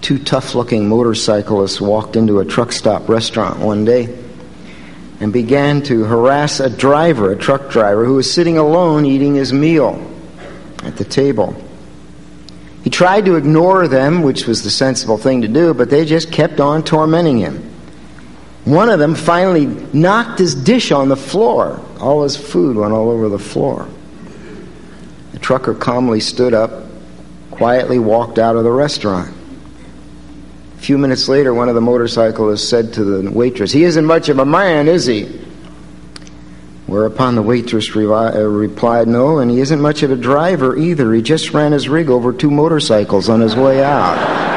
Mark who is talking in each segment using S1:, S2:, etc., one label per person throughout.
S1: Two tough-looking motorcyclists walked into a truck stop restaurant one day and began to harass a truck driver, who was sitting alone eating his meal at the table. He tried to ignore them, which was the sensible thing to do, but they just kept on tormenting him. One of them finally knocked his dish on the floor. All his food went all over the floor. The trucker calmly stood up, quietly walked out of the restaurant. A few minutes later, one of the motorcyclists said to the waitress, "He isn't much of a man, is he?" Whereupon the waitress replied, "No, and he isn't much of a driver either. He just ran his rig over 2 motorcycles on his way out."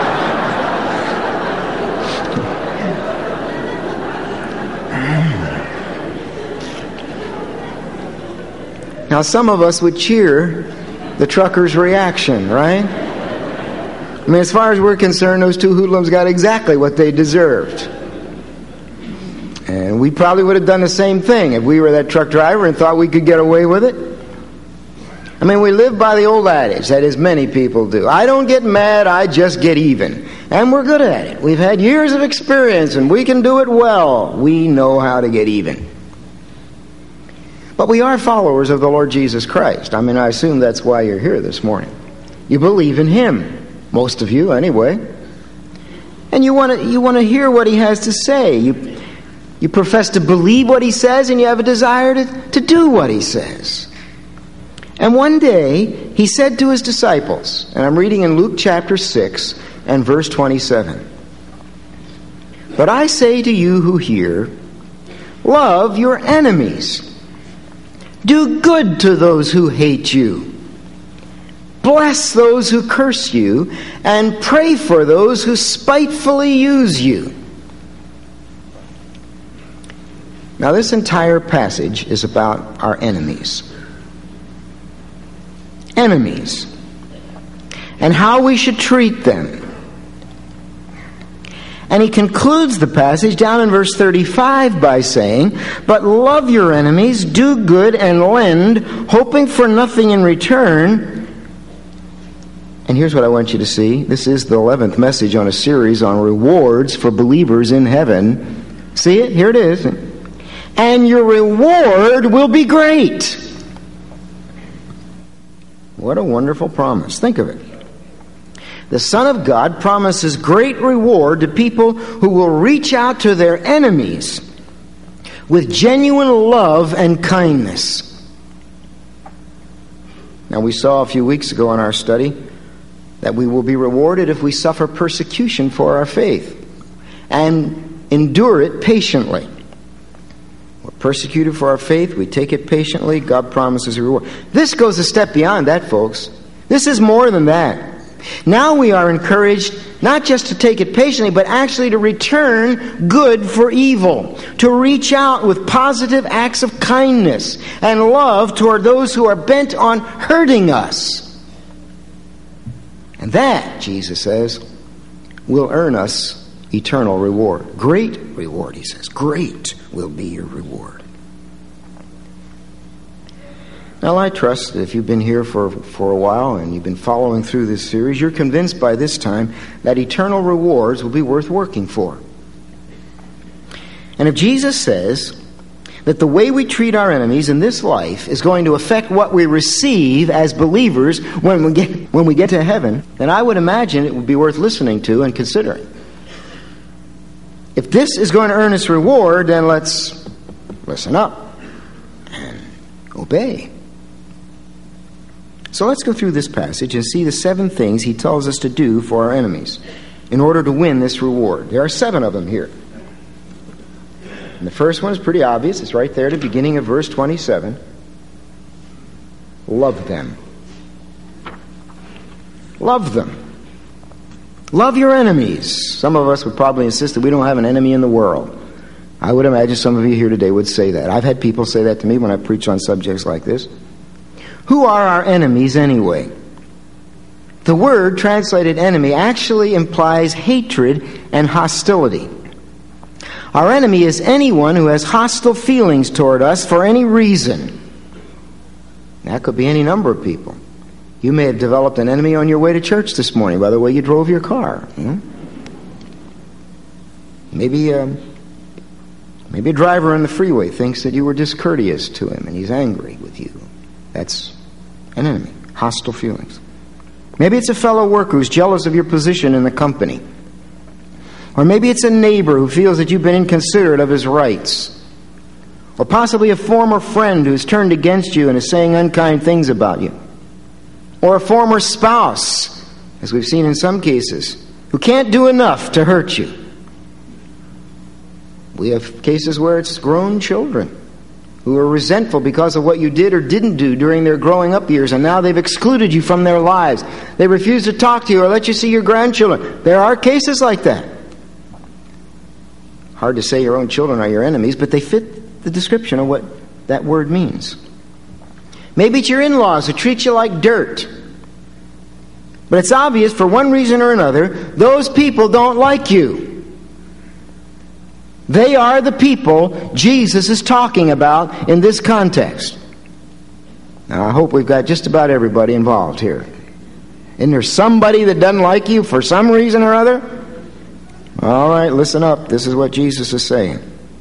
S1: Now, some of us would cheer the trucker's reaction, right? I mean, as far as we're concerned, those 2 hoodlums got exactly what they deserved. And we probably would have done the same thing if we were that truck driver and thought we could get away with it. I mean, we live by the old adage, that is, many people do. I don't get mad, I just get even. And we're good at it. We've had years of experience and we can do it well. We know how to get even. But we are followers of the Lord Jesus Christ. I mean, I assume that's why you're here this morning. You believe in Him. Most of you, anyway. And you want to hear what He has to say. You profess to believe what He says, and you have a desire to do what He says. And one day, He said to His disciples, and I'm reading in Luke chapter 6 and verse 27, "But I say to you who hear, love your enemies. Do good to those who hate you. Bless those who curse you, and pray for those who spitefully use you." Now, this entire passage is about our enemies. Enemies. And how we should treat them. And he concludes the passage down in verse 35 by saying, "But love your enemies, do good and lend, hoping for nothing in return." And here's what I want you to see. This is the 11th message on a series on rewards for believers in heaven. See it? Here it is. "And your reward will be great." What a wonderful promise. Think of it. The Son of God promises great reward to people who will reach out to their enemies with genuine love and kindness. Now, we saw a few weeks ago in our study that we will be rewarded if we suffer persecution for our faith and endure it patiently. We're persecuted for our faith, we take it patiently, God promises a reward. This goes a step beyond that, folks. This is more than that. Now we are encouraged not just to take it patiently, but actually to return good for evil, to reach out with positive acts of kindness and love toward those who are bent on hurting us. And that, Jesus says, will earn us eternal reward. Great reward, he says. Great will be your reward. Now, I trust that if you've been here for a while and you've been following through this series, you're convinced by this time that eternal rewards will be worth working for. And if Jesus says that the way we treat our enemies in this life is going to affect what we receive as believers when we get to heaven, then I would imagine it would be worth listening to and considering. If this is going to earn us reward, then let's listen up and obey. So let's go through this passage and see the 7 things he tells us to do for our enemies in order to win this reward. There are 7 of them here. And the first one is pretty obvious. It's right there at the beginning of verse 27. Love them. Love them. Love your enemies. Some of us would probably insist that we don't have an enemy in the world. I would imagine some of you here today would say that. I've had people say that to me when I preach on subjects like this. Who are our enemies anyway? The word translated enemy actually implies hatred and hostility. Our enemy is anyone who has hostile feelings toward us for any reason. That could be any number of people. You may have developed an enemy on your way to church this morning by the way you drove your car. Maybe a driver on the freeway thinks that you were discourteous to him and he's angry with you. That's an enemy, hostile feelings. Maybe it's a fellow worker who's jealous of your position in the company. Or maybe it's a neighbor who feels that you've been inconsiderate of his rights. Or possibly a former friend who's turned against you and is saying unkind things about you. Or a former spouse, as we've seen in some cases, who can't do enough to hurt you. We have cases where it's grown children who are resentful because of what you did or didn't do during their growing up years, and now they've excluded you from their lives. They refuse to talk to you or let you see your grandchildren. There are cases like that. Hard to say your own children are your enemies, but they fit the description of what that word means. Maybe it's your in-laws who treat you like dirt. But it's obvious for one reason or another, those people don't like you. They are the people Jesus is talking about in this context. Now, I hope we've got just about everybody involved here. Isn't there somebody that doesn't like you for some reason or other? All right, listen up. This is what Jesus is saying.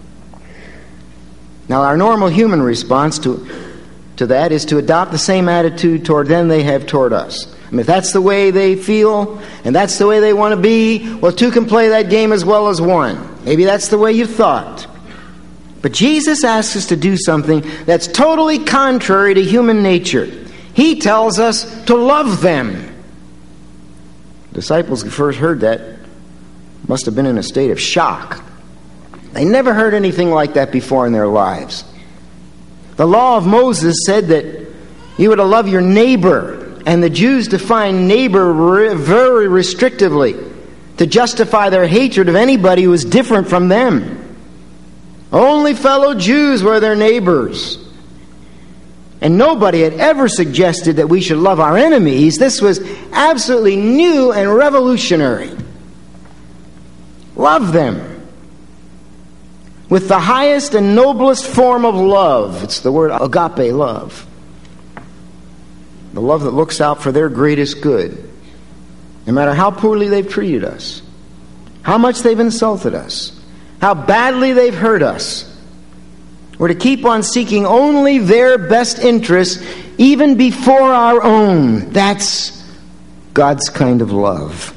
S1: Now, our normal human response to that is to adopt the same attitude toward them they have toward us. I mean, if that's the way they feel and that's the way they want to be, well, two can play that game as well as one. Maybe that's the way you thought. But Jesus asks us to do something that's totally contrary to human nature. He tells us to love them. Disciples who first heard that must have been in a state of shock. They never heard anything like that before in their lives. The law of Moses said that you were to love your neighbor, and the Jews defined neighbor very restrictively to justify their hatred of anybody who was different from them. Only fellow Jews were their neighbors. And nobody had ever suggested that we should love our enemies. This was absolutely new and revolutionary. Love them with the highest and noblest form of love. It's the word agape love. The love that looks out for their greatest good. No matter how poorly they've treated us, how much they've insulted us, how badly they've hurt us, we're to keep on seeking only their best interests, even before our own. That's God's kind of love.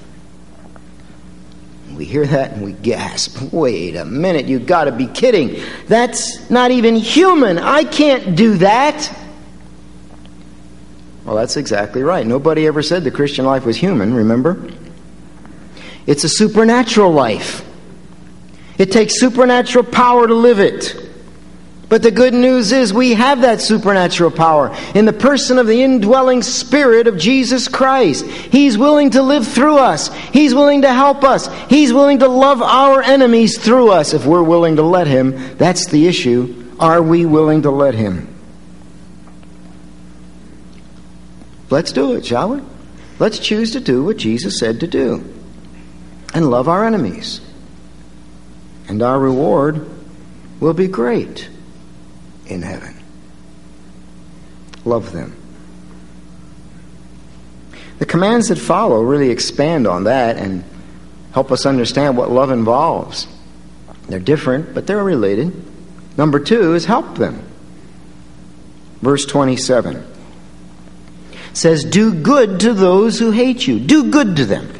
S1: We hear that and we gasp. Wait a minute, you've got to be kidding. That's not even human. I can't do that. Well, that's exactly right. Nobody ever said the Christian life was human, remember? It's a supernatural life. It takes supernatural power to live it. But the good news is we have that supernatural power in the person of the indwelling Spirit of Jesus Christ. He's willing to live through us. He's willing to help us. He's willing to love our enemies through us if we're willing to let Him. That's the issue. Are we willing to let Him? Let's do it, shall we? Let's choose to do what Jesus said to do and love our enemies. And our reward will be great in heaven. Love them. The commands that follow really expand on that and help us understand what love involves. They're different, but they're related. Number 2 is help them. Verse 27 says, do good to those who hate you. Do good to them.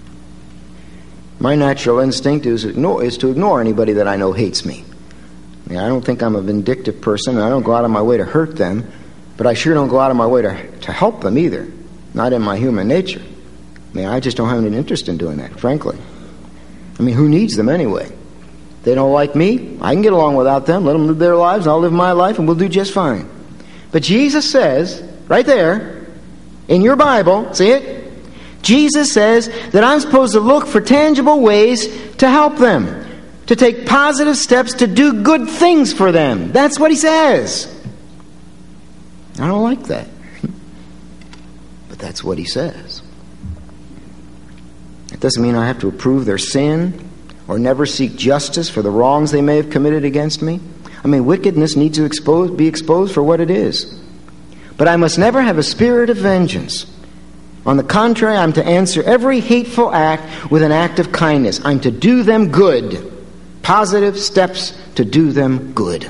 S1: My natural instinct is to ignore anybody that I know hates me. I don't think I'm a vindictive person, and I don't go out of my way to hurt them, but I sure don't go out of my way to help them either. Not in my human nature. I just don't have any interest in doing that, frankly. Who needs them anyway? They don't like me. I can get along without them. Let them live their lives, and I'll live my life, and we'll do just fine. But Jesus says, right there, in your Bible, see it? Jesus says that I'm supposed to look for tangible ways to help them, to take positive steps to do good things for them. That's what He says. I don't like that. But that's what He says. It doesn't mean I have to approve their sin or never seek justice for the wrongs they may have committed against me. Wickedness needs to be exposed for what it is. But I must never have a spirit of vengeance. On the contrary, I'm to answer every hateful act with an act of kindness. I'm to do them good. Positive steps to do them good.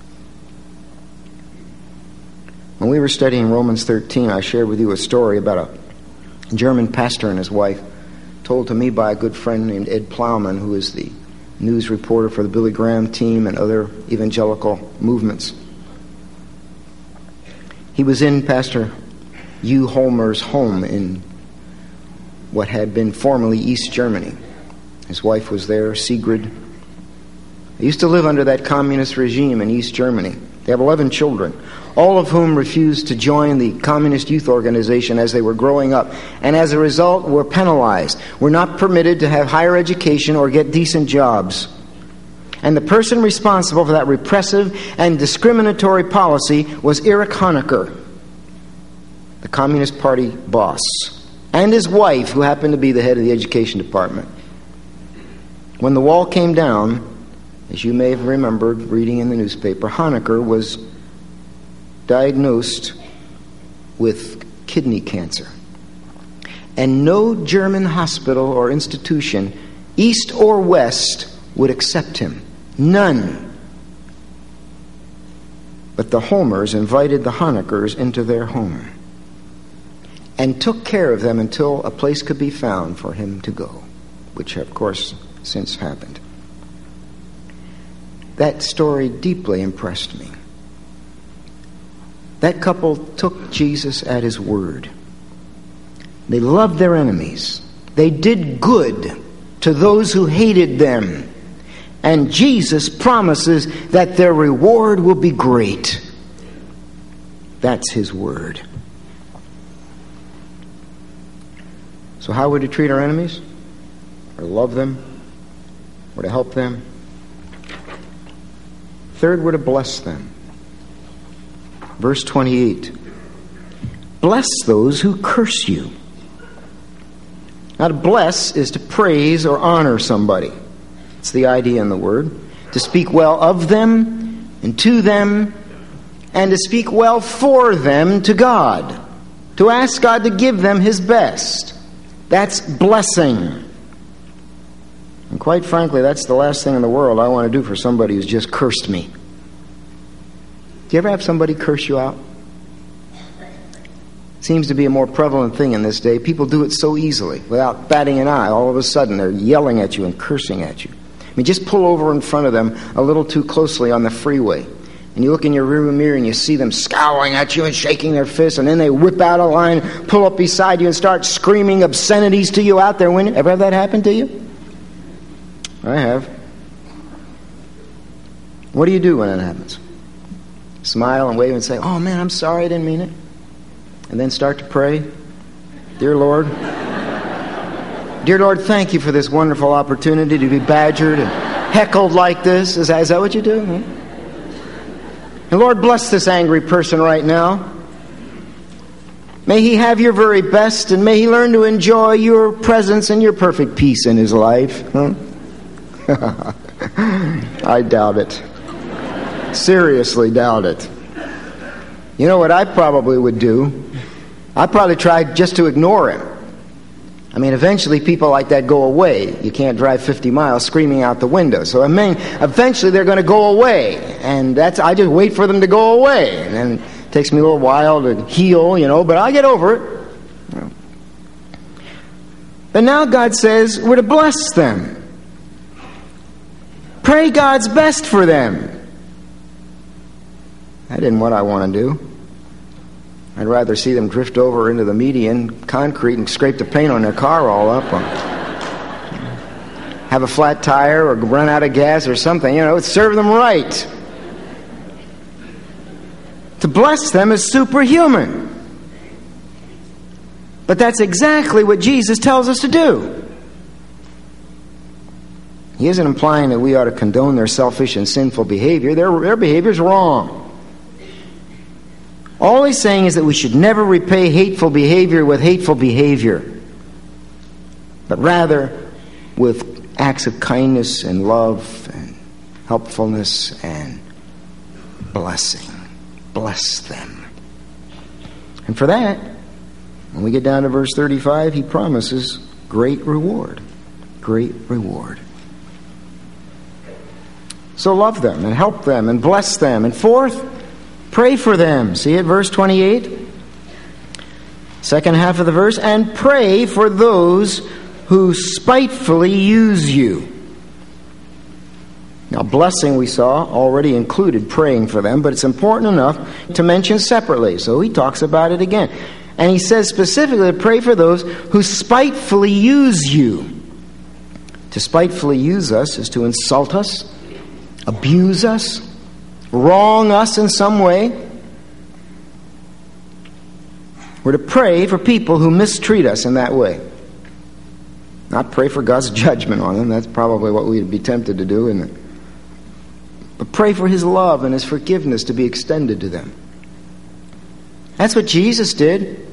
S1: When we were studying Romans 13, I shared with you a story about a German pastor and his wife, told to me by a good friend named Ed Plowman, who is the news reporter for the Billy Graham team and other evangelical movements. He was in Pastor Hugh Holmer's home in what had been formerly East Germany. His wife was there, Sigrid. They used to live under that communist regime in East Germany. They have 11 children, all of whom refused to join the communist youth organization as they were growing up, and as a result were penalized, were not permitted to have higher education or get decent jobs. And the person responsible for that repressive and discriminatory policy was Erich Honecker, the Communist Party boss, and his wife, who happened to be the head of the education department. When the wall came down, as you may have remembered reading in the newspaper, Honecker was diagnosed with kidney cancer. And no German hospital or institution, east or west, would accept him. None. But the Holmers invited the Honeckers into their home and took care of them until a place could be found for him to go, which, of course, since happened. That story deeply impressed me. That couple took Jesus at his word. They loved their enemies. They did good to those who hated them. And Jesus promises that their reward will be great. That's his word. So how would we treat our enemies? Or love them? Or to help them? Third, we're to bless them. Verse 28. Bless those who curse you. Now, to bless is to praise or honor somebody. It's the idea in the word. To speak well of them and to them, and to speak well for them to God. To ask God to give them his best. That's blessing. And quite frankly, that's the last thing in the world I want to do for somebody who's just cursed me. Do you ever have somebody curse you out? Seems to be a more prevalent thing in this day. People do it so easily, without batting an eye. All of a sudden, they're yelling at you and cursing at you. I mean, just pull over in front of them a little too closely on the freeway. And you look in your rearview mirror and you see them scowling at you and shaking their fists, and then they whip out a line, pull up beside you and start screaming obscenities to you out their window. Ever have that happen to you? I have. What do you do when that happens? Smile and wave and say, "Oh man, I'm sorry, I didn't mean it." And then start to pray. Dear Lord, thank you for this wonderful opportunity to be badgered and heckled like this. Is that what you do? And Lord, bless this angry person right now. May he have your very best, and may he learn to enjoy your presence and your perfect peace in his life. I doubt it. Seriously doubt it. You know what I probably would do? I'd probably try just to ignore him. I mean, eventually people like that go away. You can't drive 50 miles screaming out the window. So I mean, eventually they're going to go away. And I just wait for them to go away. And then it takes me a little while to heal, but I get over it. But now God says we're to bless them. Pray God's best for them. That isn't what I want to do. I'd rather see them drift over into the median concrete and scrape the paint on their car all up. Or have a flat tire or run out of gas or something. Serve them right. To bless them is superhuman. But that's exactly what Jesus tells us to do. He isn't implying that we ought to condone their selfish and sinful behavior. Their behavior's wrong. All he's saying is that we should never repay hateful behavior with hateful behavior, but rather with acts of kindness and love and helpfulness and blessing. Bless them. And for that, when we get down to verse 35, he promises great reward. Great reward. So love them and help them and bless them. And fourth, pray for them. See it, verse 28? Second half of the verse. And pray for those who spitefully use you. Now, blessing, we saw, already included praying for them, but it's important enough to mention separately. So he talks about it again. And he says specifically to pray for those who spitefully use you. To spitefully use us is to insult us, abuse us, wrong us in some way. We're to pray for people who mistreat us in that way. Not pray for God's judgment on them. That's probably what we'd be tempted to do, isn't it? But pray for His love and His forgiveness to be extended to them. That's what Jesus did.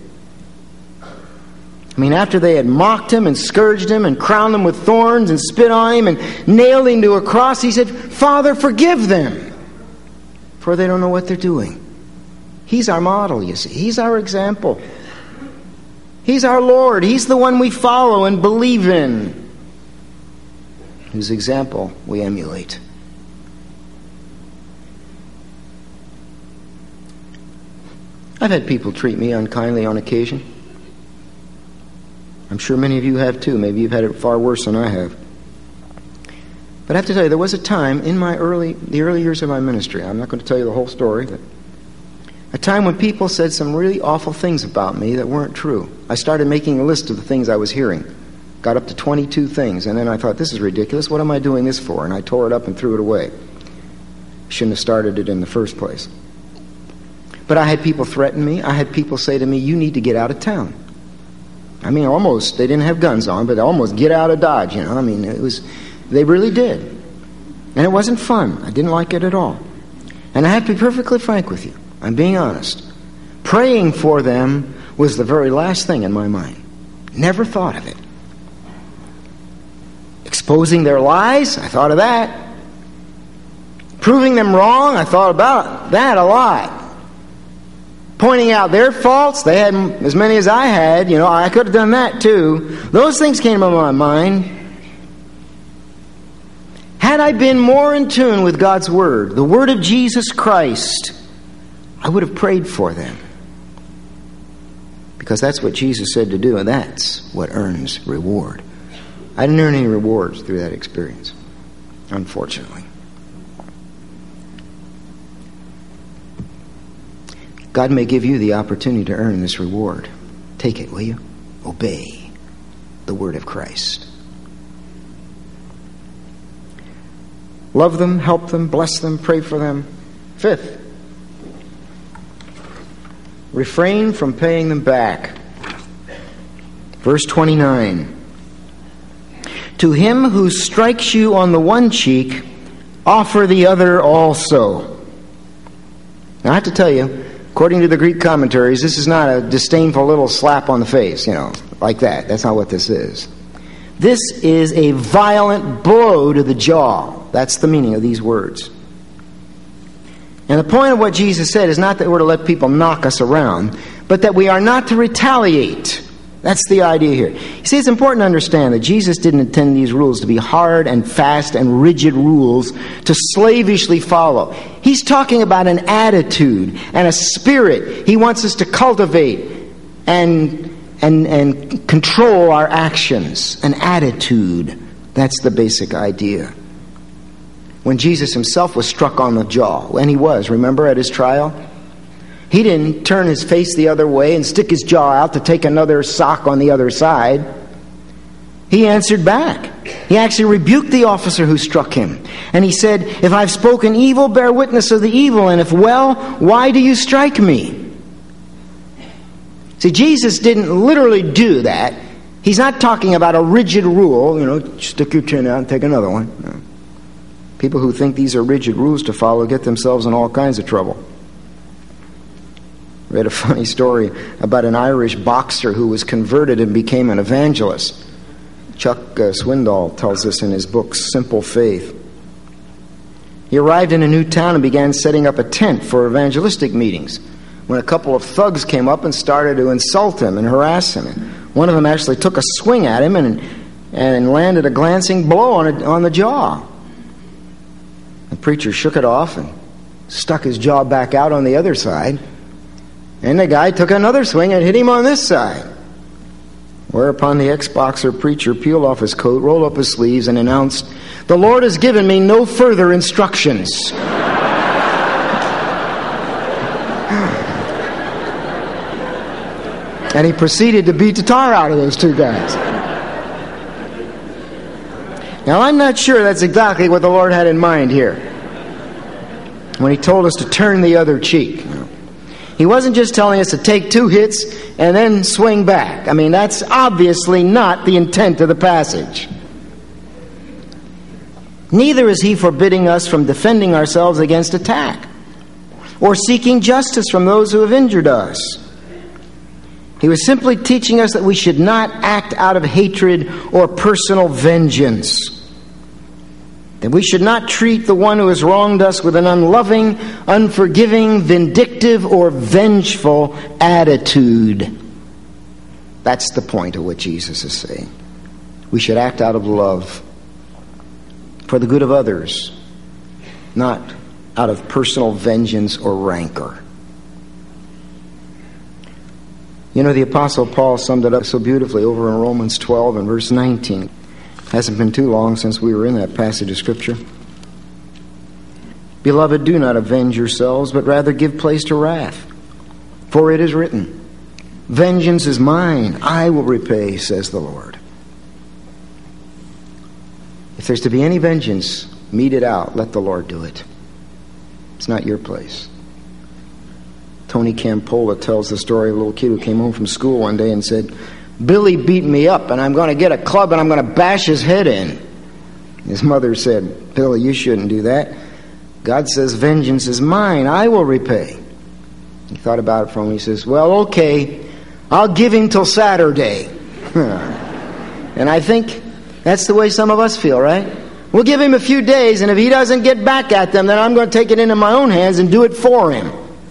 S1: I mean, after they had mocked Him and scourged Him and crowned Him with thorns and spit on Him and nailed Him to a cross, He said, Father, forgive them, for they don't know what they're doing. He's our model, you see. He's our example. He's our Lord. He's the one we follow and believe in, whose example we emulate. I've had people treat me unkindly on occasion. I'm sure many of you have too. Maybe you've had it far worse than I have. But I have to tell you, there was a time in the early years of my ministry, I'm not going to tell you the whole story, but a time when people said some really awful things about me that weren't true. I started making a list of the things I was hearing. Got up to 22 things, and then I thought, this is ridiculous. What am I doing this for? And I tore it up and threw it away. Shouldn't have started it in the first place. But I had people threaten me. I had people say to me, you need to get out of town. I mean, almost, they didn't have guns on, but almost get out of Dodge, you know. I mean, they really did. And it wasn't fun. I didn't like it at all. And I have to be perfectly frank with you. I'm being honest. Praying for them was the very last thing in my mind. Never thought of it. Exposing their lies, I thought of that. Proving them wrong, I thought about that a lot. Pointing out their faults, they had as many as I had, you know, I could have done that too. Those things came to my mind. Had I been more in tune with God's Word, the Word of Jesus Christ, I would have prayed for them. Because that's what Jesus said to do, and that's what earns reward. I didn't earn any rewards through that experience, unfortunately. God may give you the opportunity to earn this reward. Take it, will you? Obey the word of Christ. Love them, help them, bless them, pray for them. Fifth, refrain from paying them back. Verse 29. To him who strikes you on the one cheek, offer the other also. Now I have to tell you, according to the Greek commentaries, this is not a disdainful little slap on the face, you know, like that. That's not what this is. This is a violent blow to the jaw. That's the meaning of these words. And the point of what Jesus said is not that we're to let people knock us around, but that we are not to retaliate. That's the idea here. You see, it's important to understand that Jesus didn't intend these rules to be hard and fast and rigid rules to slavishly follow. He's talking about an attitude and a spirit he wants us to cultivate and control our actions. An attitude. That's the basic idea. When Jesus himself was struck on the jaw, and he was, remember, at his trial? He didn't turn his face the other way and stick his jaw out to take another sock on the other side. He answered back. He actually rebuked the officer who struck him. And he said, if I've spoken evil, bear witness of the evil. And if well, why do you strike me? See, Jesus didn't literally do that. He's not talking about a rigid rule, you know, stick your chin out and take another one. No. People who think these are rigid rules to follow get themselves in all kinds of trouble. I read a funny story about an Irish boxer who was converted and became an evangelist. Chuck Swindoll tells us in his book, Simple Faith. He arrived in a new town and began setting up a tent for evangelistic meetings when a couple of thugs came up and started to insult him and harass him. And one of them actually took a swing at him and landed a glancing blow on the jaw. The preacher shook it off and stuck his jaw back out on the other side. And the guy took another swing and hit him on this side. Whereupon the ex-boxer preacher peeled off his coat, rolled up his sleeves, and announced, "The Lord has given me no further instructions." And he proceeded to beat the tar out of those two guys. Now, I'm not sure that's exactly what the Lord had in mind here when he told us to turn the other cheek. He wasn't just telling us to take 2 hits and then swing back. I mean, that's obviously not the intent of the passage. Neither is he forbidding us from defending ourselves against attack or seeking justice from those who have injured us. He was simply teaching us that we should not act out of hatred or personal vengeance. That we should not treat the one who has wronged us with an unloving, unforgiving, vindictive, or vengeful attitude. That's the point of what Jesus is saying. We should act out of love for the good of others, not out of personal vengeance or rancor. You know, the Apostle Paul summed it up so beautifully over in Romans 12 and verse 19. Hasn't been too long since we were in that passage of Scripture. Beloved, do not avenge yourselves, but rather give place to wrath. For it is written, "Vengeance is mine, I will repay, says the Lord." If there's to be any vengeance meted out, let the Lord do it. It's not your place. Tony Campola tells the story of a little kid who came home from school one day and said, "Billy beat me up, and I'm going to get a club and I'm going to bash his head in." His mother said, "Billy, you shouldn't do that. God says, vengeance is mine, I will repay." He thought about it for a moment. He says, "Well, okay, I'll give him till Saturday." And I think that's the way some of us feel, right? We'll give him a few days, and if he doesn't get back at them, then I'm going to take it into my own hands and do it for him.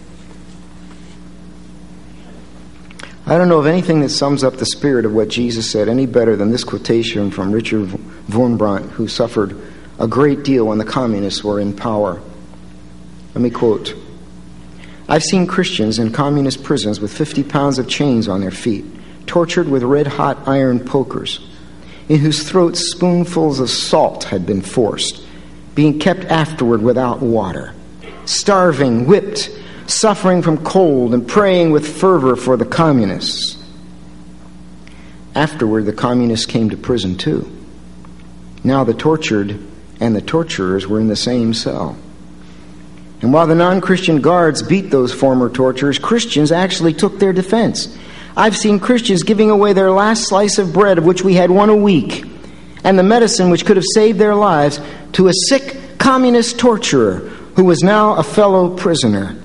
S1: I don't know of anything that sums up the spirit of what Jesus said any better than this quotation from Richard Wurmbrand, who suffered a great deal when the communists were in power. Let me quote, "I've seen Christians in communist prisons with 50 pounds of chains on their feet, tortured with red-hot iron pokers, in whose throats spoonfuls of salt had been forced, being kept afterward without water, starving, whipped, suffering from cold, and praying with fervor for the communists. Afterward, the communists came to prison too. Now the tortured and the torturers were in the same cell. And while the non-Christian guards beat those former torturers, Christians actually took their defense. I've seen Christians giving away their last slice of bread, of which we had one a week, and the medicine which could have saved their lives, to a sick communist torturer who was now a fellow prisoner."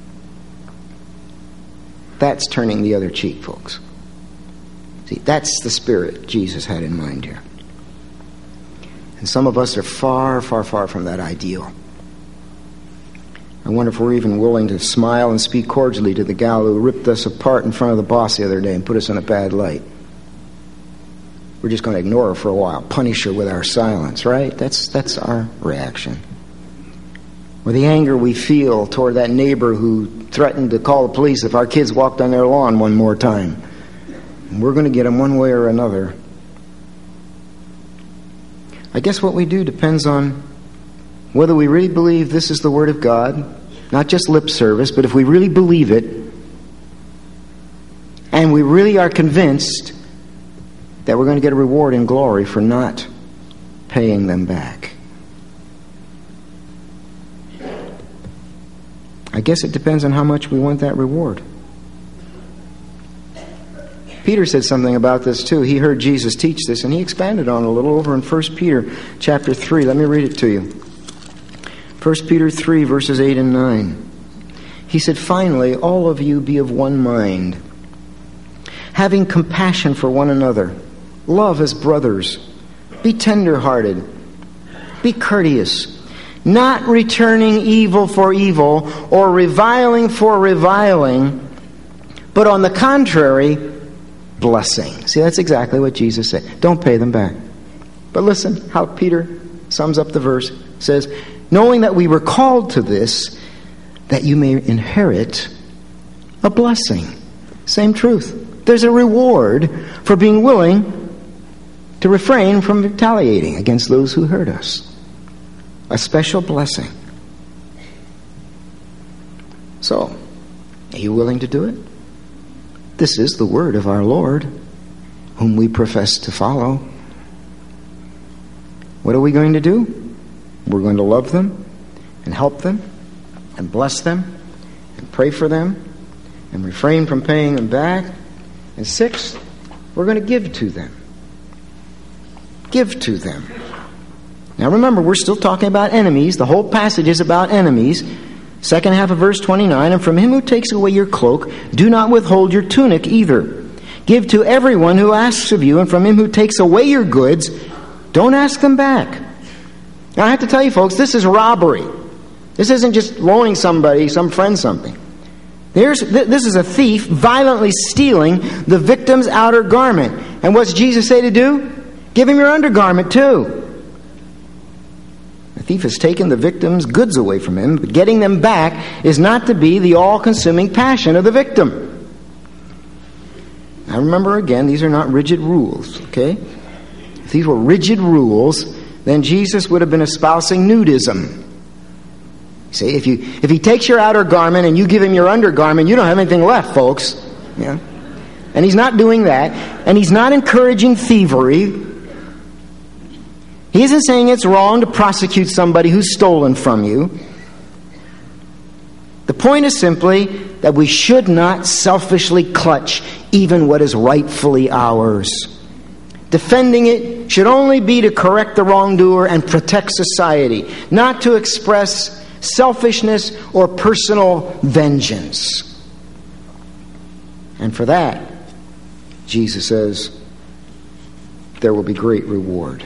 S1: That's turning the other cheek, folks. See, that's the spirit Jesus had in mind here. And some of us are far, far, far from that ideal. I wonder if we're even willing to smile and speak cordially to the gal who ripped us apart in front of the boss the other day and put us in a bad light. We're just going to ignore her for a while, punish her with our silence, right? That's our reaction. Or the anger we feel toward that neighbor who threatened to call the police if our kids walked on their lawn one more time. And we're going to get them one way or another. I guess what we do depends on whether we really believe this is the Word of God, not just lip service, but if we really believe it, and we really are convinced that we're going to get a reward in glory for not paying them back. I guess it depends on how much we want that reward. Peter said something about this too. He heard Jesus teach this, and he expanded on it a little over in 1 Peter chapter 3. Let me read it to you. 1 Peter 3, verses 8 and 9. He said, "Finally, all of you be of one mind, having compassion for one another. Love as brothers. Be tender-hearted. Be courteous, not returning evil for evil or reviling for reviling, but on the contrary, blessing." See, that's exactly what Jesus said. Don't pay them back. But listen how Peter sums up the verse. Says, knowing that we were called to this, that you may inherit a blessing. Same truth. There's a reward for being willing to refrain from retaliating against those who hurt us. A special blessing. So, are you willing to do it? This is the word of our Lord, whom we profess to follow. What are we going to do? We're going to love them and help them and bless them and pray for them and refrain from paying them back. And 6, we're going to give to them. Give to them. Now remember, we're still talking about enemies. The whole passage is about enemies. Second half of verse 29, and from him who takes away your cloak, do not withhold your tunic either. Give to everyone who asks of you, and from him who takes away your goods, don't ask them back. Now I have to tell you folks, this is robbery. This isn't just loaning somebody, some friend something. This is a thief violently stealing the victim's outer garment. And what's Jesus say to do? Give him your undergarment too. The thief has taken the victim's goods away from him, but getting them back is not to be the all-consuming passion of the victim. Now remember again, these are not rigid rules, okay? If these were rigid rules, then Jesus would have been espousing nudism. See, if he takes your outer garment and you give him your undergarment, you don't have anything left, folks. Yeah? And he's not doing that. And he's not encouraging thievery. He isn't saying it's wrong to prosecute somebody who's stolen from you. The point is simply that we should not selfishly clutch even what is rightfully ours. Defending it should only be to correct the wrongdoer and protect society, not to express selfishness or personal vengeance. And for that, Jesus says, there will be great reward.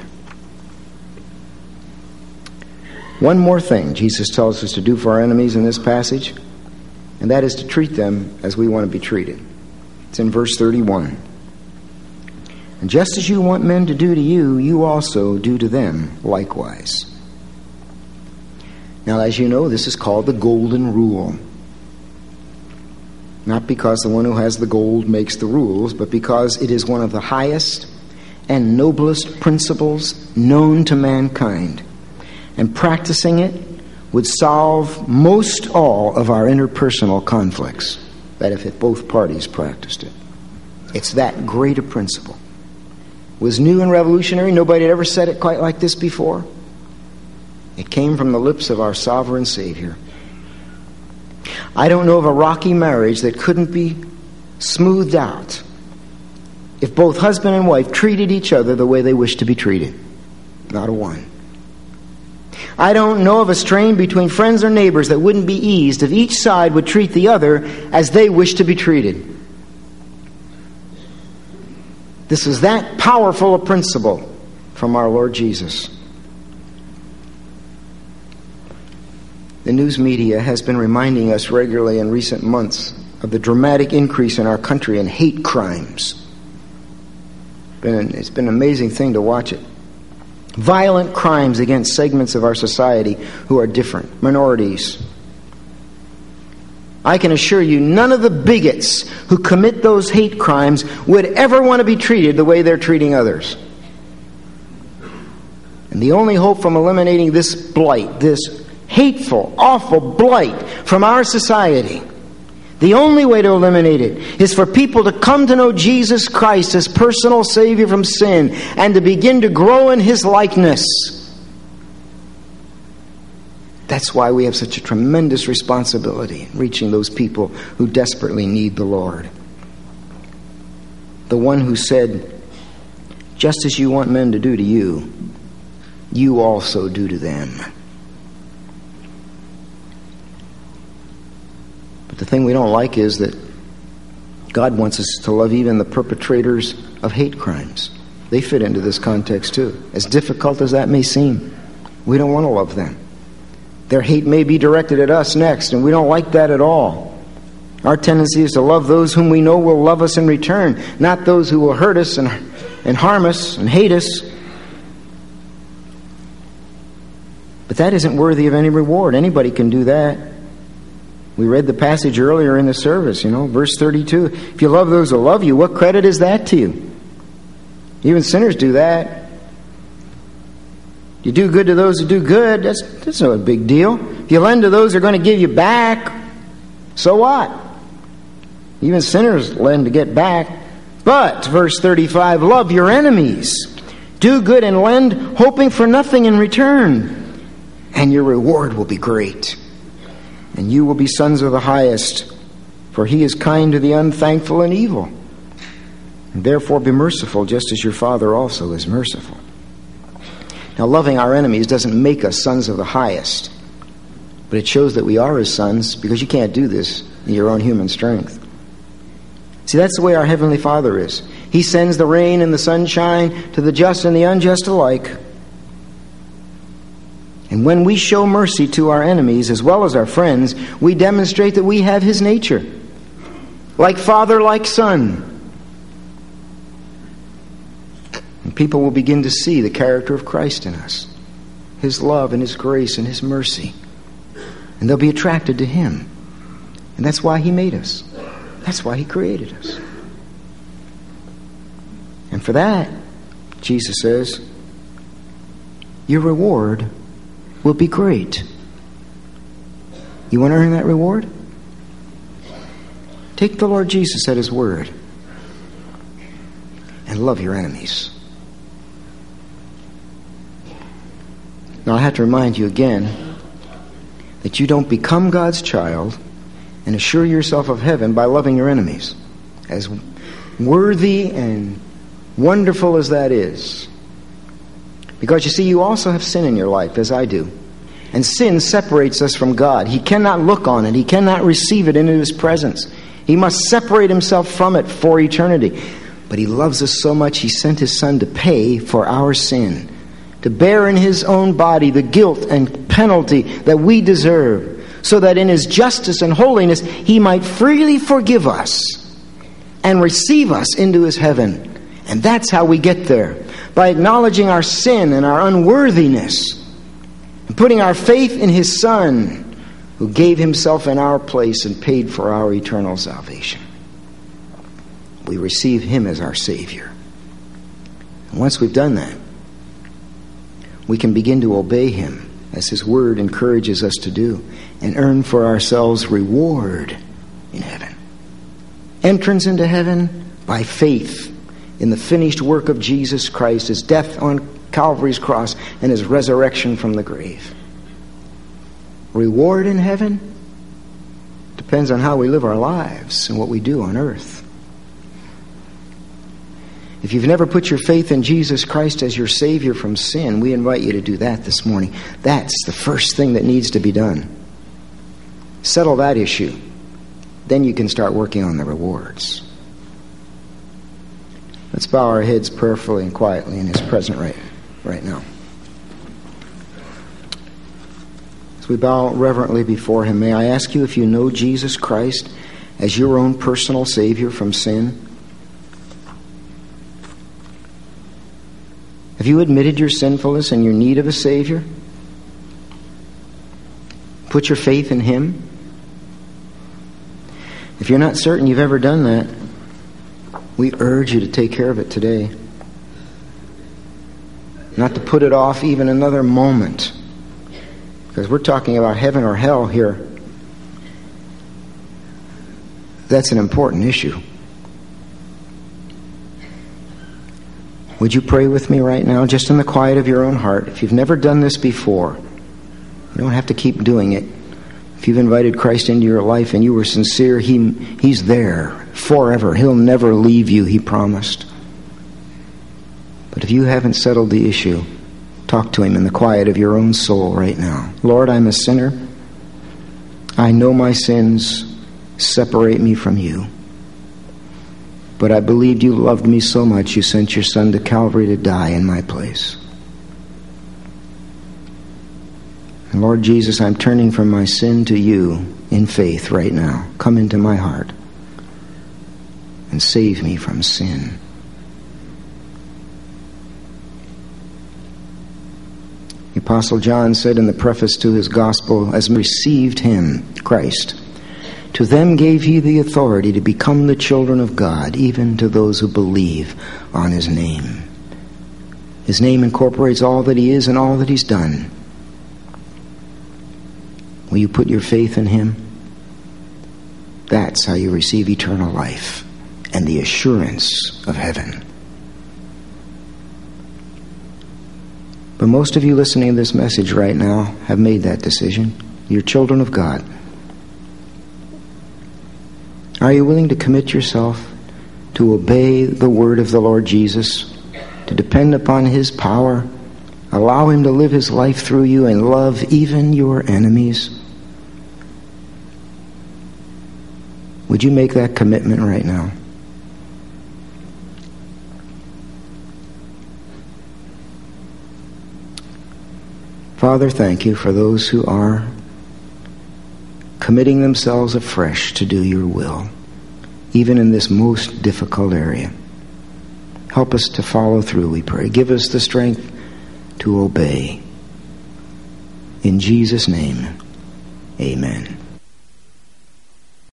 S1: One more thing Jesus tells us to do for our enemies in this passage, and that is to treat them as we want to be treated. It's in verse 31. And just as you want men to do to you, you also do to them likewise. Now, as you know, this is called the golden rule. Not because the one who has the gold makes the rules, but because it is one of the highest and noblest principles known to mankind. And practicing it would solve most all of our interpersonal conflicts. That if both parties practiced it. It's that great a principle. It was new and revolutionary. Nobody had ever said it quite like this before. It came from the lips of our sovereign Savior. I don't know of a rocky marriage that couldn't be smoothed out if both husband and wife treated each other the way they wish to be treated. Not a one. I don't know of a strain between friends or neighbors that wouldn't be eased if each side would treat the other as they wish to be treated. This is that powerful a principle from our Lord Jesus. The news media has been reminding us regularly in recent months of the dramatic increase in our country in hate crimes. It's been an amazing thing to watch it. Violent crimes against segments of our society who are different, minorities. I can assure you, none of the bigots who commit those hate crimes would ever want to be treated the way they're treating others. And the only hope from eliminating this blight, this hateful, awful blight from our society, the only way to eliminate it is for people to come to know Jesus Christ as personal Savior from sin and to begin to grow in His likeness. That's why we have such a tremendous responsibility in reaching those people who desperately need the Lord. The one who said, just as you want men to do to you, you also do to them. But the thing we don't like is that God wants us to love even the perpetrators of hate crimes. They fit into this context too. As difficult as that may seem, we don't want to love them. Their hate may be directed at us next, and we don't like that at all. Our tendency is to love those whom we know will love us in return, not those who will hurt us and harm us and hate us. But that isn't worthy of any reward. Anybody can do that. We read the passage earlier in the service, verse 32. If you love those who love you, what credit is that to you? Even sinners do that. You do good to those who do good, that's no big deal. If you lend to those who are going to give you back, so what? Even sinners lend to get back. But, verse 35, love your enemies. Do good and lend, hoping for nothing in return. And your reward will be great. And you will be sons of the highest, for he is kind to the unthankful and evil. And therefore be merciful, just as your Father also is merciful. Now, loving our enemies doesn't make us sons of the highest, but it shows that we are his sons, because you can't do this in your own human strength. See, that's the way our Heavenly Father is. He sends the rain and the sunshine to the just and the unjust alike. And when we show mercy to our enemies as well as our friends, we demonstrate that we have his nature. Like father, like son. And people will begin to see the character of Christ in us. His love and his grace and his mercy. And they'll be attracted to him. And that's why he made us. That's why he created us. And for that, Jesus says, your reward will be great. You want to earn that reward? Take the Lord Jesus at his word and love your enemies. Now I have to remind you again that you don't become God's child and assure yourself of heaven by loving your enemies. As worthy and wonderful as that is. Because you see, you also have sin in your life, as I do. And sin separates us from God. He cannot look on it. He cannot receive it into his presence. He must separate himself from it for eternity. But he loves us so much, he sent his Son to pay for our sin. To bear in his own body the guilt and penalty that we deserve. So that in his justice and holiness, he might freely forgive us and receive us into his heaven. And that's how we get there. By acknowledging our sin and our unworthiness. And putting our faith in his Son, who gave himself in our place and paid for our eternal salvation. We receive him as our Savior. And once we've done that, we can begin to obey him, as his word encourages us to do, and earn for ourselves reward in heaven. Entrance into heaven by faith in the finished work of Jesus Christ, his death on Calvary's cross, and his resurrection from the grave. Reward in heaven depends on how we live our lives and what we do on earth. If you've never put your faith in Jesus Christ as your Savior from sin, we invite you to do that this morning. That's the first thing that needs to be done. Settle that issue. Then you can start working on the rewards. Let's bow our heads prayerfully and quietly in his presence right now. As we bow reverently before him, may I ask you if you know Jesus Christ as your own personal Savior from sin? Have you admitted your sinfulness and your need of a Savior? Put your faith in him? If you're not certain you've ever done that, we urge you to take care of it today. Not to put it off even another moment. Because we're talking about heaven or hell here. That's an important issue. Would you pray with me right now, just in the quiet of your own heart? If you've never done this before, you don't have to keep doing it. If you've invited Christ into your life and you were sincere, he's there forever. He'll never leave you, he promised. But if you haven't settled the issue, talk to him in the quiet of your own soul right now. Lord, I'm a sinner. I know my sins separate me from you. But I believed you loved me so much you sent your Son to Calvary to die in my place. And Lord Jesus, I'm turning from my sin to you in faith right now. Come into my heart and save me from sin. The Apostle John said in the preface to his gospel, as received him, Christ, to them gave he the authority to become the children of God, even to those who believe on his name. His name incorporates all that he is and all that he's done. Will you put your faith in him? That's how you receive eternal life and the assurance of heaven. But most of you listening to this message right now have made that decision. You're children of God. Are you willing to commit yourself to obey the word of the Lord Jesus, to depend upon his power, allow him to live his life through you, and love even your enemies? Would you make that commitment right now? Father, thank you for those who are committing themselves afresh to do your will, even in this most difficult area. Help us to follow through, we pray. Give us the strength to obey. In Jesus' name, amen.